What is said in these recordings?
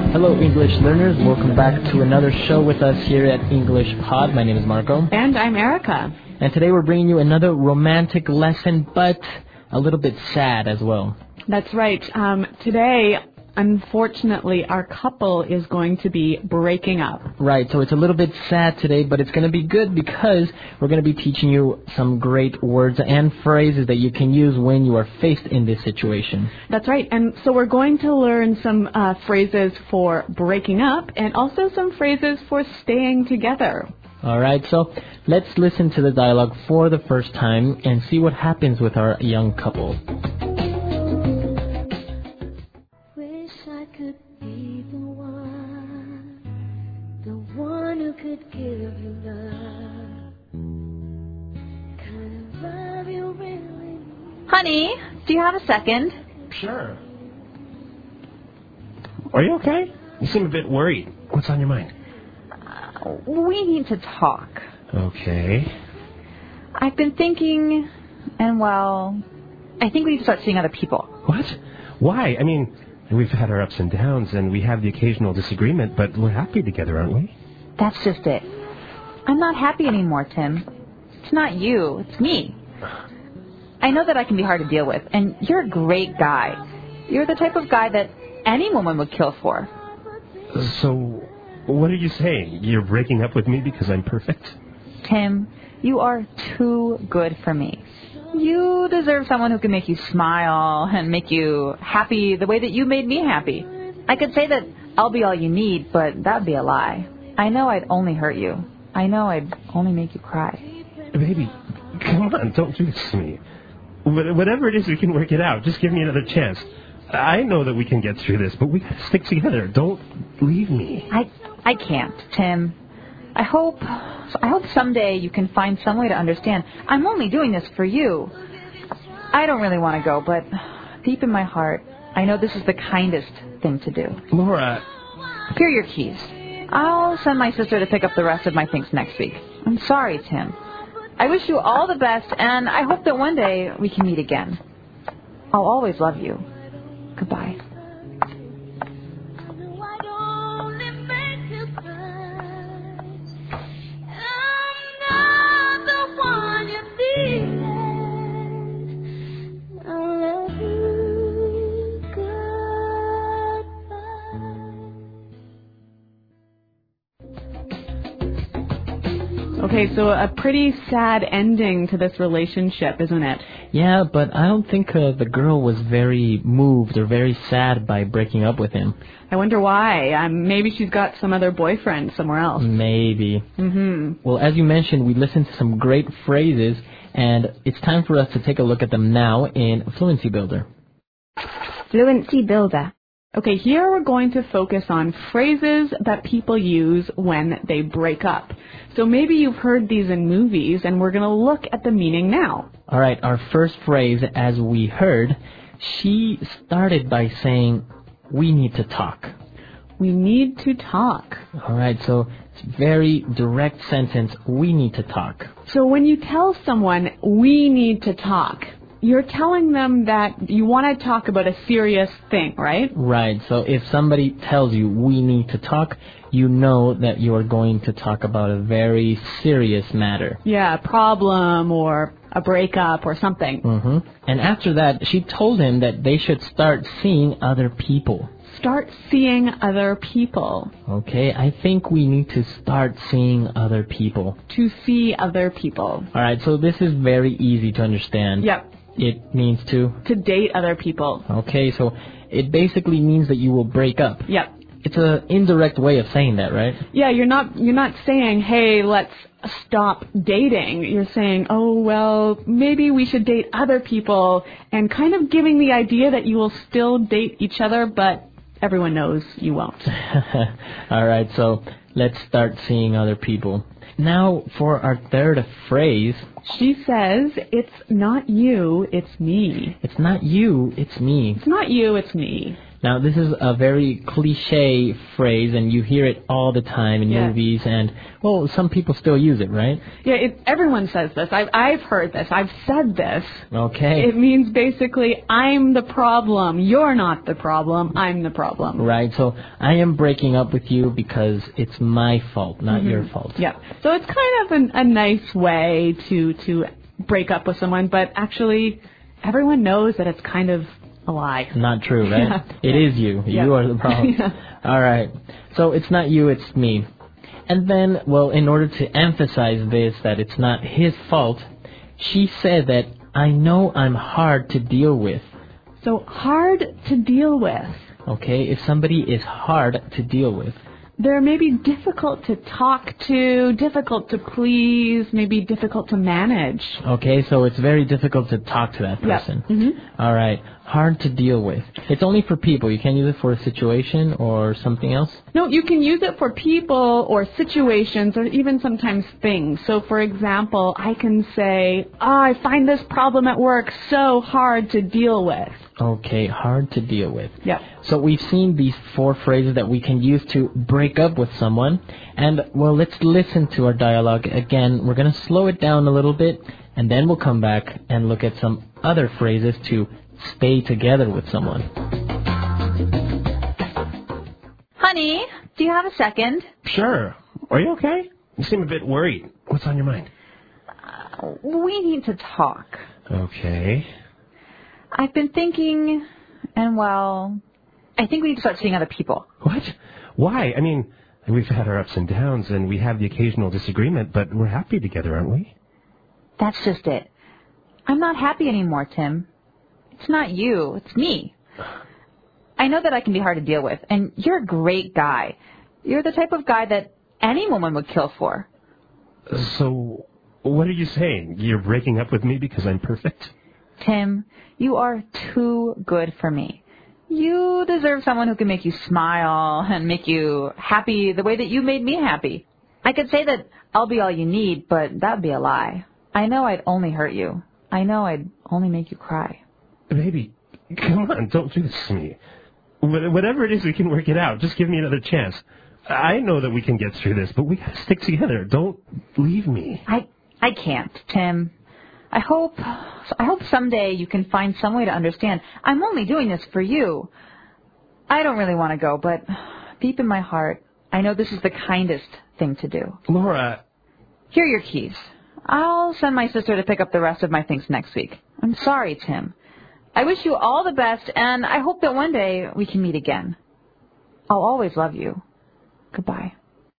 Hello, English learners. Welcome back to another show with us here at English Pod. My name is Marco. And I'm Erica. And today we're bringing you another romantic lesson, but a little bit sad as well. That's right. Today, unfortunately, our couple is going to be breaking up. Right, so it's a little bit sad today, but it's going to be good because we're going to be teaching you some great words and phrases that you can use when you are faced in this situation. That's right. And so we're going to learn some phrases for breaking up and also some phrases for staying together. All right, so let's listen to the dialogue for the first time and see what happens with our young couple. Wish I could be the one who could give you love. Kind of love you really need. Honey, do you have a second? Sure. Are you okay? You seem a bit worried. What's on your mind? We need to talk. Okay. I've been thinking, and well, I think we need to start seeing other people. What? Why? I mean, we've had our ups and downs, and we have the occasional disagreement, but we're happy together, aren't we? That's just it. I'm not happy anymore, Tim. It's not you, it's me. I know that I can be hard to deal with, and you're a great guy. You're the type of guy that any woman would kill for. So, what are you saying? You're breaking up with me because I'm perfect? Tim, you are too good for me. You deserve someone who can make you smile and make you happy the way that you made me happy. I could say that I'll be all you need, but that'd be a lie. I know I'd only hurt you. I know I'd only make you cry. Baby, come on, don't do this to me. Whatever it is, we can work it out. Just give me another chance. I know that we can get through this, but we gotta stick together. Don't leave me. I can't, Tim. I hope someday you can find some way to understand. I'm only doing this for you. I don't really want to go, but deep in my heart, I know this is the kindest thing to do. Laura. Here are your keys. I'll send my sister to pick up the rest of my things next week. I'm sorry, Tim. I wish you all the best, and I hope that one day we can meet again. I'll always love you. Goodbye. Okay, so a pretty sad ending to this relationship, isn't it? Yeah, but I don't think the girl was very moved or very sad by breaking up with him. I wonder why. Maybe she's got some other boyfriend somewhere else. Maybe. Mm-hmm. Well, as you mentioned, we listened to some great phrases, and it's time for us to take a look at them now in Fluency Builder. Fluency Builder. Okay, here we're going to focus on phrases that people use when they break up. So maybe you've heard these in movies, and we're going to look at the meaning now. All right, our first phrase, as we heard, she started by saying, we need to talk. We need to talk. All right, so it's a very direct sentence, we need to talk. So when you tell someone, we need to talk, you're telling them that you want to talk about a serious thing, right? Right. So if somebody tells you we need to talk, you know that you are going to talk about a very serious matter. Yeah, a problem or a breakup or something. Mm-hmm. And after that, she told him that they should start seeing other people. Start seeing other people. Okay, I think we need to start seeing other people. To see other people. All right, so this is very easy to understand. Yep. It means to date other people. Okay, so it basically means that you will break up. Yep. It's an indirect way of saying that, right? Yeah, you're not saying, hey, let's stop dating. You're saying, oh, well, maybe we should date other people, and kind of giving the idea that you will still date each other, but everyone knows you won't. All right, so let's start seeing other people. Now, for our third phrase. She says, it's not you, it's me. It's not you, it's me. It's not you, it's me. Now, this is a very cliche phrase, and you hear it all the time in movies, and, well, some people still use it, right? Yeah, everyone says this. I've heard this. I've said this. Okay. It means basically, I'm the problem. You're not the problem. I'm the problem. Right, so I am breaking up with you because it's my fault, not your fault. Yeah. So it's kind of a nice way to break up with someone, but actually, everyone knows that it's kind of a lie. Not true, right? Yeah. It is you. Yeah. You are the problem. Yeah. All right. So it's not you, it's me. And then, well, in order to emphasize this, that it's not his fault, she said that, I know I'm hard to deal with. So hard to deal with. Okay, if somebody is hard to deal with. They're maybe difficult to talk to, difficult to please, maybe difficult to manage. Okay, so it's very difficult to talk to that person. Yeah. Mm-hmm. All right, hard to deal with. It's only for people. You can't use it for a situation or something else? No, you can use it for people or situations or even sometimes things. So, for example, I can say, I find this problem at work so hard to deal with. Okay, hard to deal with. Yeah. So we've seen these 4 phrases that we can use to break up with someone. And, well, let's listen to our dialogue again. We're going to slow it down a little bit, and then we'll come back and look at some other phrases to stay together with someone. Honey, do you have a second? Sure. Are you okay? You seem a bit worried. What's on your mind? We need to talk. Okay. I've been thinking, and well, I think we need to start seeing other people. What? Why? I mean, we've had our ups and downs, and we have the occasional disagreement, but we're happy together, aren't we? That's just it. I'm not happy anymore, Tim. It's not you. It's me. I know that I can be hard to deal with, and you're a great guy. You're the type of guy that any woman would kill for. So, what are you saying? You're breaking up with me because I'm perfect? Tim, you are too good for me. You deserve someone who can make you smile and make you happy the way that you made me happy. I could say that I'll be all you need, but that'd be a lie. I know I'd only hurt you. I know I'd only make you cry. Baby, come on, don't do this to me. Whatever it is, we can work it out. Just give me another chance. I know that we can get through this, but we gotta stick together. Don't leave me. I can't, Tim. I hope someday you can find some way to understand. I'm only doing this for you. I don't really want to go, but deep in my heart, I know this is the kindest thing to do. Laura. Here are your keys. I'll send my sister to pick up the rest of my things next week. I'm sorry, Tim. I wish you all the best, and I hope that one day we can meet again. I'll always love you. Goodbye.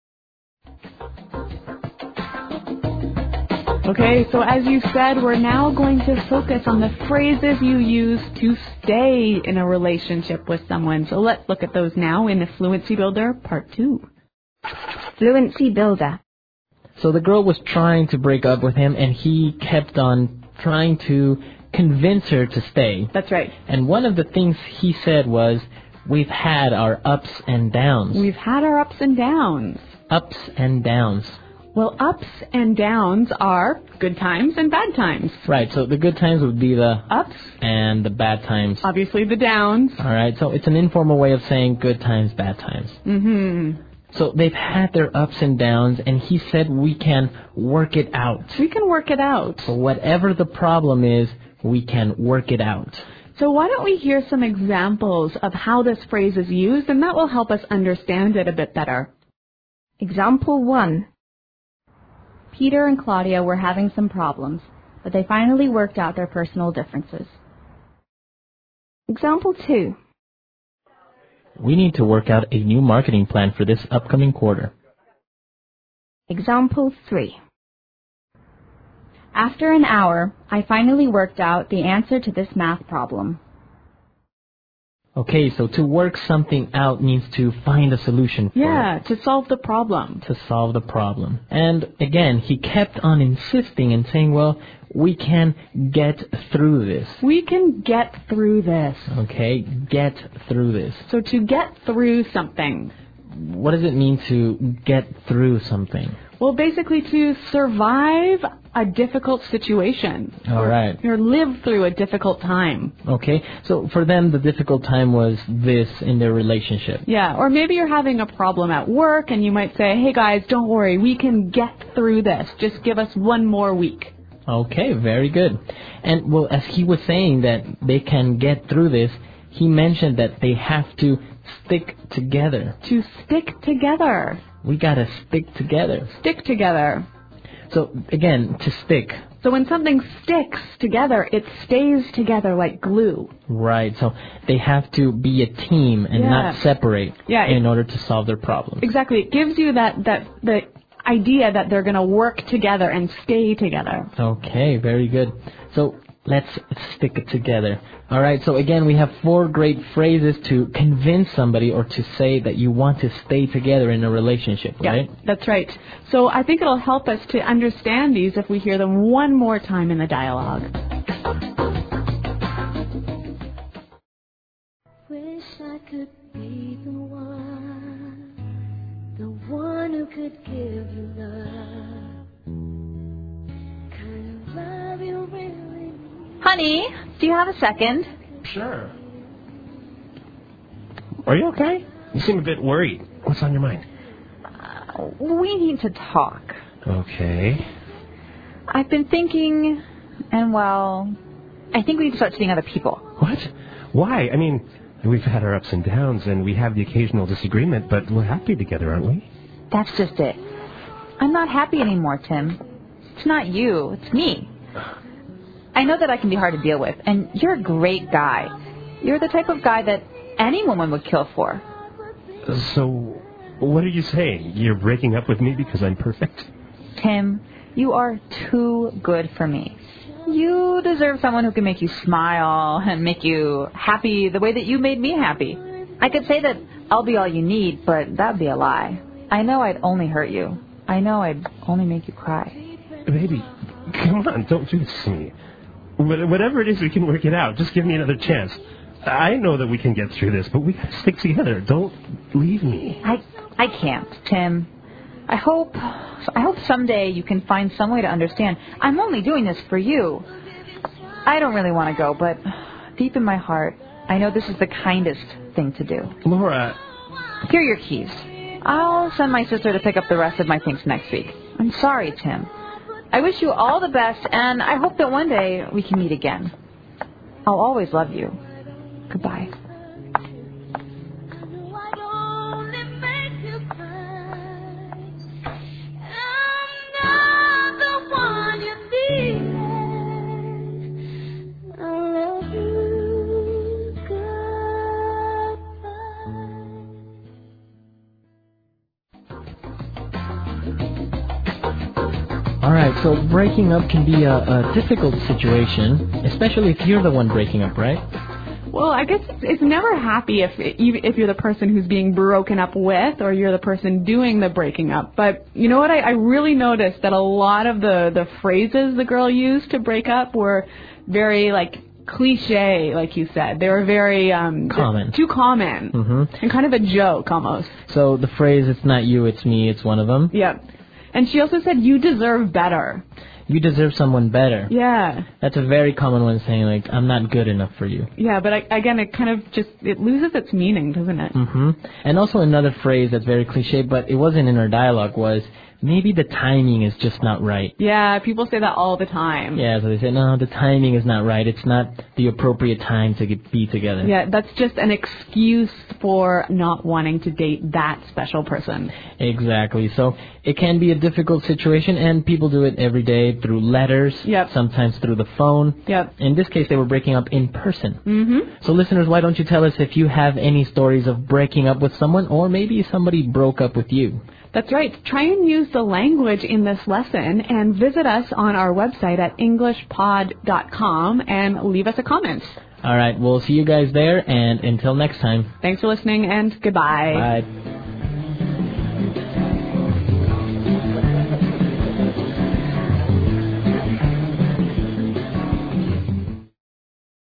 Okay, so as you said, we're now going to focus on the phrases you use to stay in a relationship with someone. So let's look at those now in the Fluency Builder Part 2. Fluency Builder. So the girl was trying to break up with him, and he kept on trying to convince her to stay. That's right. And one of the things he said was, we've had our ups and downs. We've had our ups and downs. Ups and downs. Well, ups and downs are good times and bad times. Right, so the good times would be the Ups. and the bad times. Obviously the downs. All right, so it's an informal way of saying good times, bad times. Mm-hmm. So they've had their ups and downs, and he said we can work it out. We can work it out. So whatever the problem is, we can work it out. So why don't we hear some examples of how this phrase is used, and that will help us understand it a bit better. Example 1. Peter and Claudia were having some problems, but they finally worked out their personal differences. Example 2. We need to work out a new marketing plan for this upcoming quarter. Example 3. After an hour, I finally worked out the answer to this math problem. Okay, so to work something out means to find a solution for Yeah, it. to solve the problem. To solve the problem. And again, he kept on insisting and saying, well, we can get through this. We can get through this. Okay, get through this. So to get through something. What does it mean to get through something? Well, basically to survive a difficult situation. All right. Or live through a difficult time. Okay. So for them, the difficult time was this in their relationship. Yeah, or maybe you're having a problem at work and you might say, hey guys, don't worry, we can get through this. Just give us one more week. Okay, very good. And, well, as he was saying that they can get through this, he mentioned that they have to stick together. To stick together. We gotta stick together. Stick together. So, again, to stick. So when something sticks together, it stays together like glue. Right, so they have to be a team and not separate in order to solve their problems. Exactly. It gives you the idea that they're going to work together and stay together. Okay, very good. So let's stick it together. All right, so again, we have 4 great phrases to convince somebody or to say that you want to stay together in a relationship, right? Yeah, that's right. So I think it'll help us to understand these if we hear them one more time in the dialogue. Wish I could be the one who could give you love. Kind of love you really need. Honey, do you have a second? Sure. Are you okay? You seem a bit worried. What's on your mind? We need to talk. Okay. I've been thinking, and well, I think we need to start seeing other people. What? Why? I mean, we've had our ups and downs, and we have the occasional disagreement, but we're happy together, aren't we? That's just it. I'm not happy anymore, Tim. It's not you, it's me. I know that I can be hard to deal with, and you're a great guy. You're the type of guy that any woman would kill for. So, what are you saying? You're breaking up with me because I'm perfect? Tim, you are too good for me. You deserve someone who can make you smile and make you happy the way that you made me happy. I could say that I'll be all you need, but that'd be a lie. I know I'd only hurt you. I know I'd only make you cry. Baby, come on, don't do this to me. Whatever it is, we can work it out. Just give me another chance. I know that we can get through this, but we gotta stick together. Don't leave me. I can't, Tim. I hope someday you can find some way to understand. I'm only doing this for you. I don't really want to go, but deep in my heart, I know this is the kindest thing to do. Laura. Here are your keys. I'll send my sister to pick up the rest of my things next week. I'm sorry, Tim. I wish you all the best, and I hope that one day we can meet again. I'll always love you. Goodbye. All right, so breaking up can be a difficult situation, especially if you're the one breaking up, right? Well, I guess it's never happy if you're the person who's being broken up with or you're the person doing the breaking up. But you know what? I really noticed that a lot of the phrases the girl used to break up were very, cliche, like you said. They were very common. Too common. Mm-hmm. And kind of a joke almost. So the phrase, it's not you, it's me, it's one of them. Yep. And she also said, you deserve better. You deserve someone better. Yeah. That's a very common one, saying, I'm not good enough for you. Yeah, but again, it kind of it loses its meaning, doesn't it? Mm-hmm. And also another phrase that's very cliche, but it wasn't in our dialogue, was, maybe the timing is just not right. Yeah, people say that all the time. Yeah, so they say, no, the timing is not right. It's not the appropriate time to be together. Yeah, that's just an excuse for not wanting to date that special person. Exactly. So it can be a difficult situation, and people do it every day through letters, sometimes through the phone. Yep. In this case, they were breaking up in person. Mm-hmm. So listeners, why don't you tell us if you have any stories of breaking up with someone, or maybe somebody broke up with you. That's right. Try and use the language in this lesson and visit us on our website at englishpod.com and leave us a comment. All right. We'll see you guys there, and until next time. Thanks for listening, and goodbye. Bye.